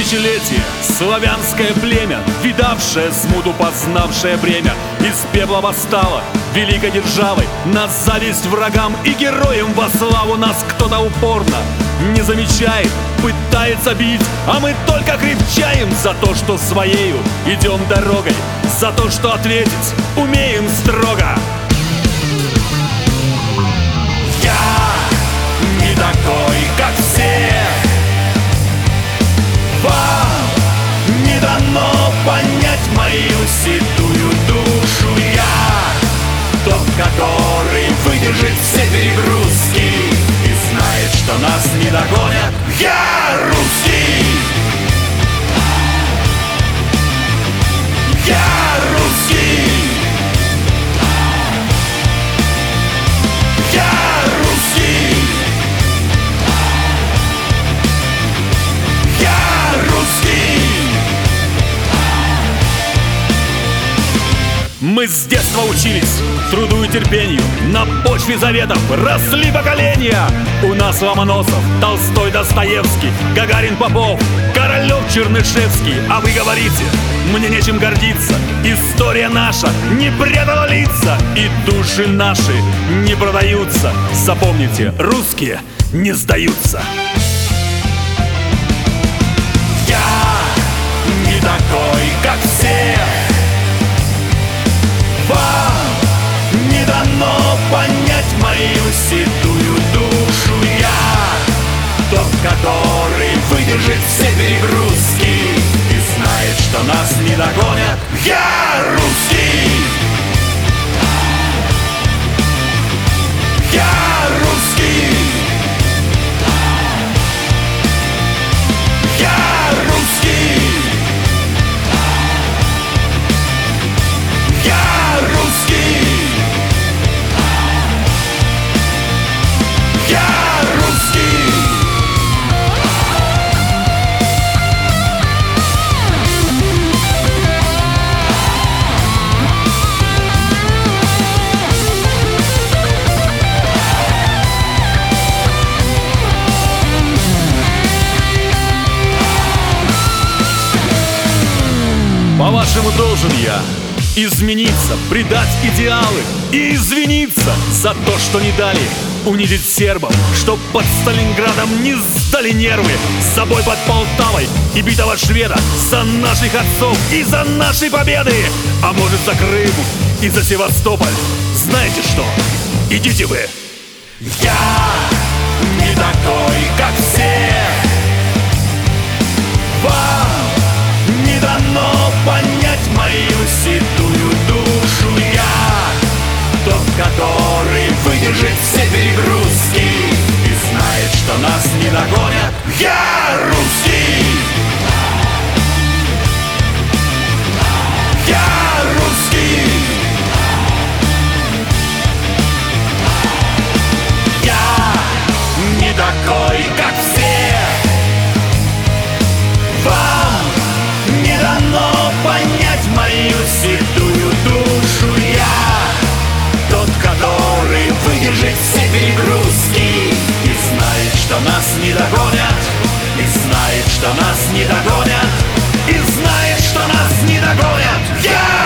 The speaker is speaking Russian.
тысячелетия славянское племя, видавшее смуту, познавшее бремя, из пепла восстало великой державой, на зависть врагам и героям во славу. Нас кто-то упорно не замечает, пытается бить, а мы только крепчаем за то, что своею идем дорогой, за то, что ответить умеем строго. Я не такой, как все. Вам не дано понять мою седую душу. Я тот, который выдержит все перегрузки и знает, что нас не догонят. Я русский. Я русский. Я русский. Я русский. Мы с детства учились труду и терпению, на почве заветов росли поколения. У нас Ломоносов, Толстой, Достоевский, Гагарин, Попов, Королёв, Чернышевский. А вы говорите, мне нечем гордиться. История наша не предала лица, и души наши не продаются. Запомните, русские не сдаются. Я не такой, как все. Вам не дано понять мою седую душу. Я тот, который выдержит все перегрузки и знает, что нас не догонят. Я русский. Я русский. Я русский. Я русский. Я русский. По-вашему, должен я измениться, предать идеалы и извиниться за то, что не дали унизить сербов, чтоб под Сталинградом не сдали нервы, за бой под Полтавой и битого шведа, за наших отцов и за наши победы, а может, за Крым и за Севастополь. Знаете что? Идите вы. Я не такой, как все. Вам не дано понять мою седую душу. Я тот, который выдержит все перегрузки и знает, что нас не догонят. Я русский. Я русский. Я не такой, как все. Вам не дано понять мою седую душу. Я тот, который выдержит все перегрузки и знает, что нас не догонят. И знает, что нас не догонят. И знает, что нас не догонят. Я